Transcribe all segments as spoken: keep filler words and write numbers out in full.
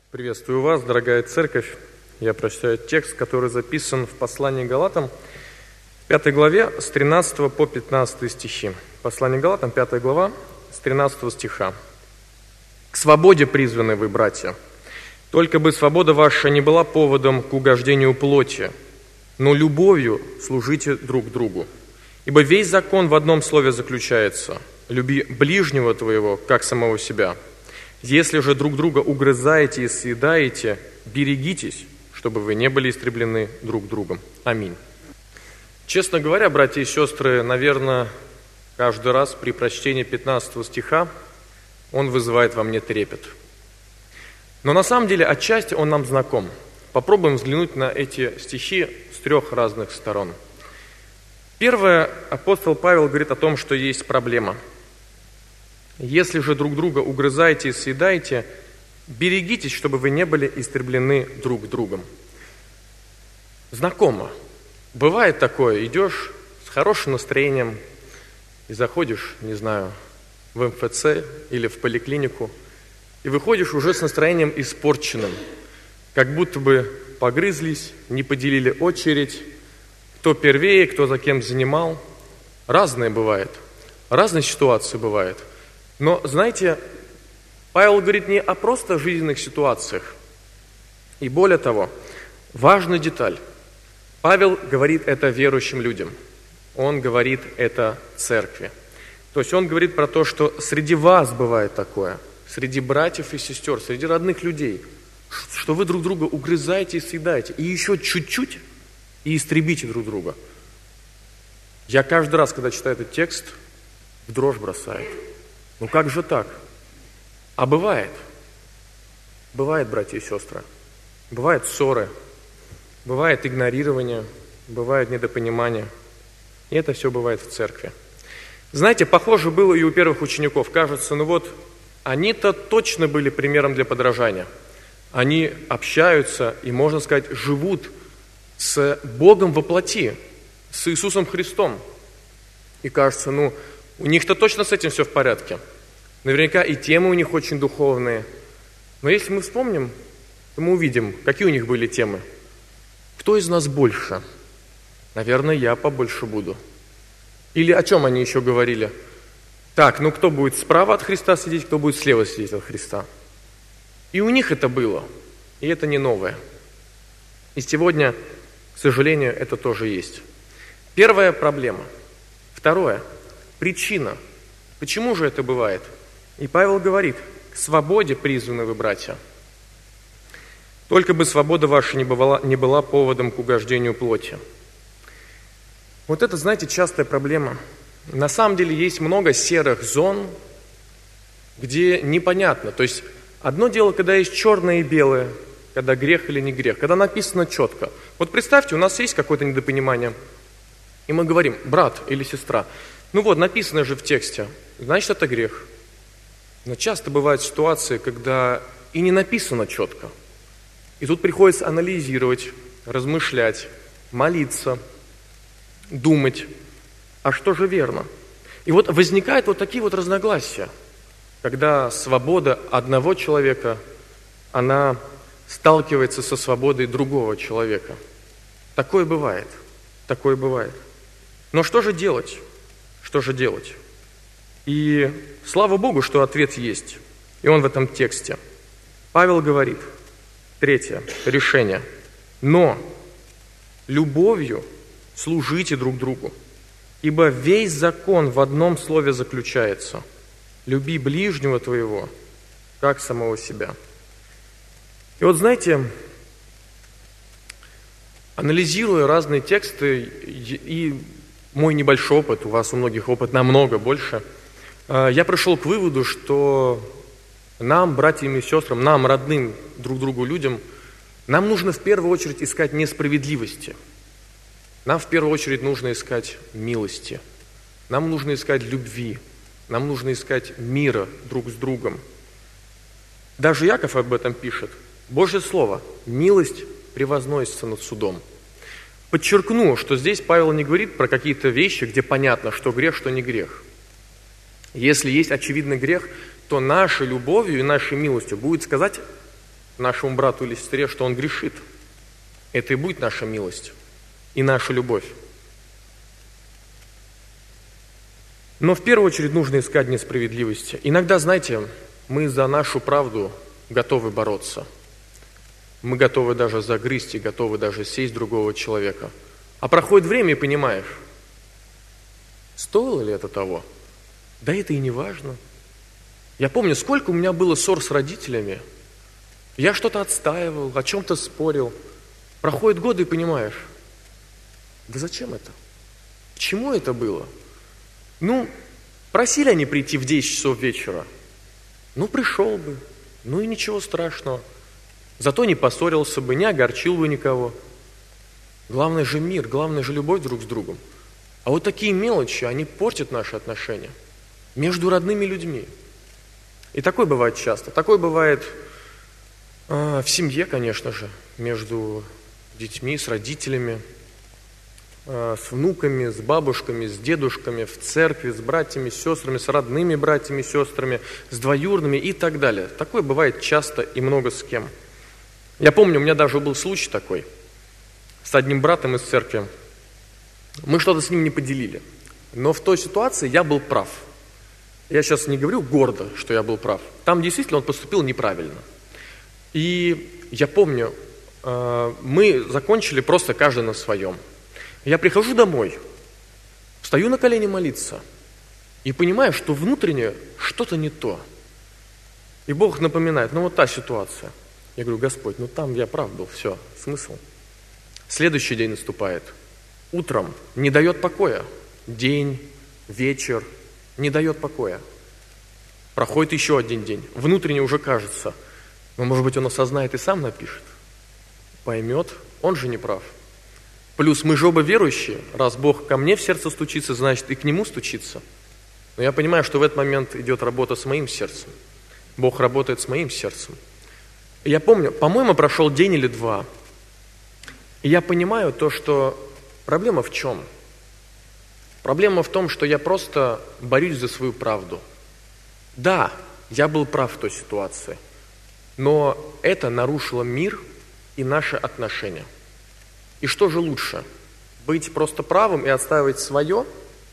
Приветствую вас, дорогая церковь. Я прочитаю текст, который записан в послании Галатам, пятой главе, с тринадцатого по пятнадцатый стихи. Послание Галатам, пятая глава, с тринадцатого стиха. «К свободе призваны вы, братья, только бы свобода ваша не была поводом к угождению плоти, но любовью служите друг другу. Ибо весь закон в одном слове заключается: люби ближнего твоего, как самого себя. Если же друг друга угрызаете и съедаете, берегитесь, чтобы вы не были истреблены друг другом. Аминь». Честно говоря, братья и сестры, наверное, каждый раз при прочтении пятнадцатого стиха он вызывает во мне трепет. Но на самом деле отчасти он нам знаком. Попробуем взглянуть на эти стихи с трех разных сторон. Первое, апостол Павел говорит о том, что есть проблема. «Если же друг друга угрызаете и съедаете, берегитесь, чтобы вы не были истреблены друг другом». Знакомо. Бывает такое, идешь с хорошим настроением и заходишь, не знаю, в эм эф цэ или в поликлинику, и выходишь уже с настроением испорченным, как будто бы погрызлись, не поделили очередь, кто первее, кто за кем занимал. Разное бывает, разные ситуации бывают. Но, знаете, Павел говорит не о просто жизненных ситуациях. И более того, важная деталь. Павел говорит это верующим людям. Он говорит это церкви. То есть он говорит про то, что среди вас бывает такое, среди братьев и сестер, среди родных людей, что вы друг друга угрызаете и съедаете, и еще чуть-чуть, и истребите друг друга. Я каждый раз, когда читаю этот текст, в дрожь бросает. Ну как же так? А бывает. Бывает, братья и сестры. Бывают ссоры, бывает игнорирование, бывает недопонимание. И это все бывает в церкви. Знаете, похоже было и у первых учеников. Кажется, ну вот, они-то точно были примером для подражания. Они общаются и, можно сказать, живут с Богом во плоти, с Иисусом Христом. И кажется, ну, у них-то точно с этим все в порядке. Наверняка и темы у них очень духовные. Но если мы вспомним, то мы увидим, какие у них были темы. Кто из нас больше? Наверное, я побольше буду. Или о чем они еще говорили? Так, ну кто будет справа от Христа сидеть, кто будет слева сидеть от Христа? И у них это было. И это не новое. И сегодня, к сожалению, это тоже есть. Первая проблема. Второе. Причина. Почему же это бывает? И Павел говорит: к свободе призваны вы, братья. Только бы свобода ваша не была, не была поводом к угождению плоти. Вот это, знаете, частая проблема. На самом деле есть много серых зон, где непонятно. То есть одно дело, когда есть черное и белое, когда грех или не грех, когда написано четко. Вот представьте, у нас есть какое-то недопонимание, и мы говорим: брат или сестра, ну вот, написано же в тексте, значит, это грех. Но часто бывают ситуации, когда и не написано четко. И тут приходится анализировать, размышлять, молиться, думать, а что же верно? И вот возникают вот такие вот разногласия, когда свобода одного человека, она сталкивается со свободой другого человека. Такое бывает, такое бывает. Но что же делать? Что же делать? И слава Богу, что ответ есть. И он в этом тексте. Павел говорит, третье, решение. Но любовью служите друг другу, ибо весь закон в одном слове заключается: люби ближнего твоего, как самого себя. И вот знаете, анализируя разные тексты, и мой небольшой опыт, у вас у многих опыт намного больше, я пришел к выводу, что нам, братьям и сестрам, нам, родным друг другу людям, нам нужно в первую очередь искать несправедливости. Нам в первую очередь нужно искать милости. Нам нужно искать любви. Нам нужно искать мира друг с другом. Даже Яков об этом пишет. Божье слово: милость превозносится над судом. Подчеркну, что здесь Павел не говорит про какие-то вещи, где понятно, что грех, что не грех. Если есть очевидный грех, то нашей любовью и нашей милостью будет сказать нашему брату или сестре, что он грешит. Это и будет наша милость и наша любовь. Но в первую очередь нужно искать несправедливости. Иногда, знаете, мы за нашу правду готовы бороться. Мы готовы даже загрызть и готовы даже сесть другого человека. А проходит время и понимаешь, стоило ли это того? Да это и не важно. Я помню, сколько у меня было ссор с родителями. Я что-то отстаивал, о чем-то спорил. Проходят годы и понимаешь, да зачем это? К чему это было? Ну, просили они прийти в десять часов вечера. Ну, пришел бы. Ну и ничего страшного. Зато не поссорился бы, не огорчил бы никого. Главное же мир, главное же любовь друг с другом. А вот такие мелочи, они портят наши отношения между родными людьми. И такое бывает часто. Такое бывает э, в семье, конечно же, между детьми, с родителями, э, с внуками, с бабушками, с дедушками, в церкви, с братьями, с сестрами, с родными братьями, сестрами, с двоюродными и так далее. Такое бывает часто и много с кем. Я помню, у меня даже был случай такой с одним братом из церкви. Мы что-то с ним не поделили. Но в той ситуации я был прав. Я сейчас не говорю гордо, что я был прав. Там действительно он поступил неправильно. И я помню, мы закончили просто каждый на своем. Я прихожу домой, встаю на колени молиться и понимаю, что внутренне что-то не то. И Бог напоминает, ну вот та ситуация. Я говорю, Господь, ну там я прав был, все, смысл. Следующий день наступает. Утром не дает покоя. День, вечер, не дает покоя. Проходит еще один день. Внутренне уже кажется, но, может быть, он осознает и сам напишет. Поймет, он же не прав. Плюс мы же оба верующие. Раз Бог ко мне в сердце стучится, значит и к нему стучится. Но я понимаю, что в этот момент идет работа с моим сердцем. Бог работает с моим сердцем. И я помню, по-моему, прошел день или два. И я понимаю то, что проблема в чем? Проблема в том, что я просто борюсь за свою правду. Да, я был прав в той ситуации, но это нарушило мир и наши отношения. И что же лучше? Быть просто правым и отстаивать свое?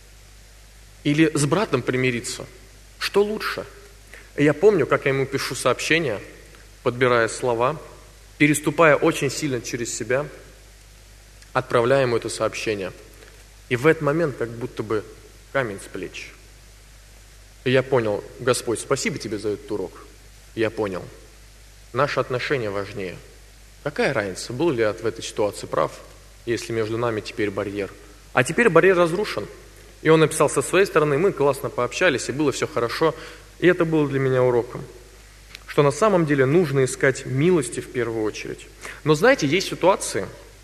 Или с братом примириться? Что лучше? И я помню, как я ему пишу сообщения, подбирая слова, переступая очень сильно через себя, отправляя ему это сообщение. И в этот момент как будто бы камень с плеч. И я понял, Господь, спасибо тебе за этот урок. И я понял, наши отношения важнее. Какая разница, был ли я в этой ситуации прав, если между нами теперь барьер? А теперь барьер разрушен. И он написал со своей стороны, мы классно пообщались, и было все хорошо. И это было для меня уроком. Что на самом деле нужно искать милости в первую очередь. Но знаете, есть ситуации,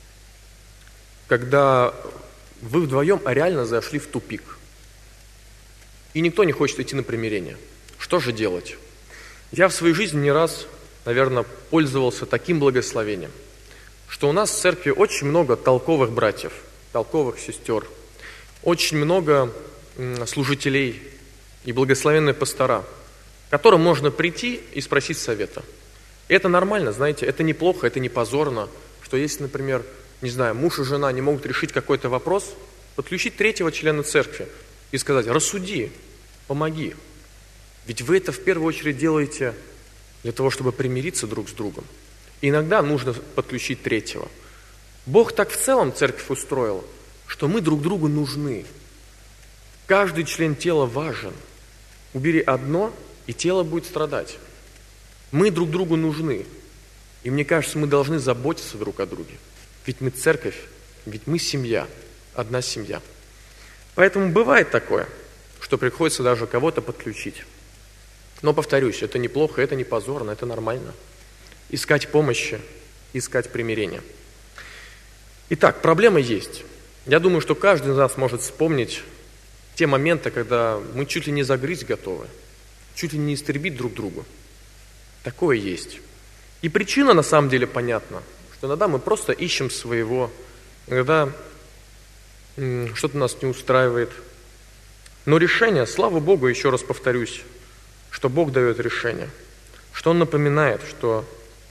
когда вы вдвоем реально зашли в тупик. И никто не хочет идти на примирение. Что же делать? Я в своей жизни не раз, наверное, пользовался таким благословением, что у нас в церкви очень много толковых братьев, толковых сестер, очень много служителей и благословенные пастора, к которым можно прийти и спросить совета. И это нормально, знаете, это неплохо, это не позорно, что если, например, не знаю, муж и жена не могут решить какой-то вопрос, подключить третьего члена церкви и сказать, рассуди, помоги. Ведь вы это в первую очередь делаете для того, чтобы примириться друг с другом. И иногда нужно подключить третьего. Бог так в целом церковь устроил, что мы друг другу нужны. Каждый член тела важен. Убери одно, и тело будет страдать. Мы друг другу нужны. И мне кажется, мы должны заботиться друг о друге. Ведь мы церковь, ведь мы семья, одна семья. Поэтому бывает такое, что приходится даже кого-то подключить. Но, повторюсь, это неплохо, это не позорно, это нормально. Искать помощи, искать примирения. Итак, проблема есть. Я думаю, что каждый из нас может вспомнить те моменты, когда мы чуть ли не загрызть готовы, чуть ли не истребить друг друга. Такое есть. И причина на самом деле понятна, что иногда мы просто ищем своего, иногда м, что-то нас не устраивает. Но решение, слава Богу, еще раз повторюсь, что Бог дает решение, что Он напоминает, что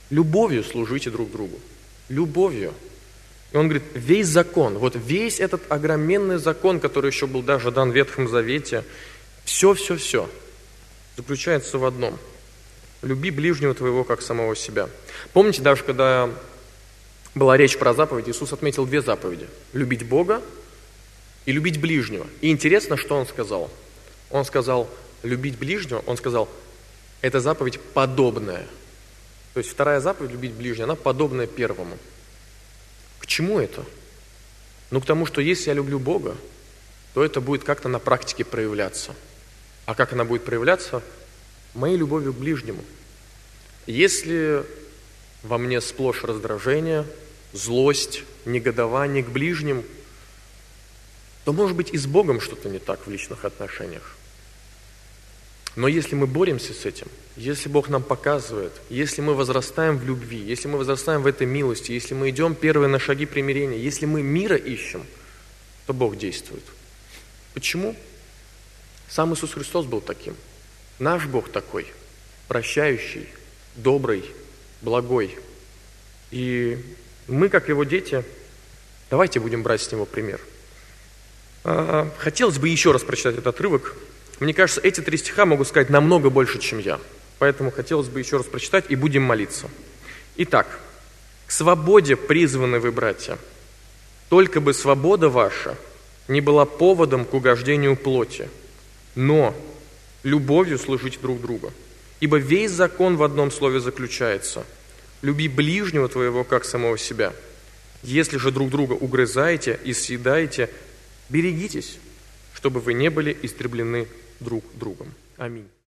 Любовью служите друг другу. Любовью. И он говорит, весь закон, вот весь этот огроменный закон, который еще был даже дан в Ветхом Завете, все-все-все заключается в одном. Люби ближнего твоего, как самого себя. Помните, даже когда была речь про заповеди, Иисус отметил две заповеди. Любить Бога и любить ближнего. И интересно, что Он сказал. Он сказал, любить ближнего, Он сказал, это заповедь подобная. То есть вторая заповедь, любить ближнего, она подобная первому. К чему это? Ну, к тому, что если я люблю Бога, то это будет как-то на практике проявляться. А как она будет проявляться? Моей любовью к ближнему. Если во мне сплошь раздражение, злость, негодование к ближним, то, может быть, и с Богом что-то не так в личных отношениях. Но если мы боремся с этим, если Бог нам показывает, если мы возрастаем в любви, если мы возрастаем в этой милости, если мы идем первые на шаги примирения, если мы мира ищем, то Бог действует. Почему? Сам Иисус Христос был таким. Наш Бог такой, прощающий, добрый, благой. И мы, как Его дети, давайте будем брать с Него пример. Хотелось бы еще раз прочитать этот отрывок. Мне кажется, эти три стиха могут сказать намного больше, чем я. Поэтому хотелось бы еще раз прочитать, и будем молиться. Итак, к свободе призваны вы, братья. Только бы свобода ваша не была поводом к угождению плоти, но любовью служить друг другу. Ибо весь закон в одном слове заключается: люби ближнего твоего, как самого себя. Если же друг друга угрызаете и съедаете, берегитесь, чтобы вы не были истреблены друг другом. Аминь.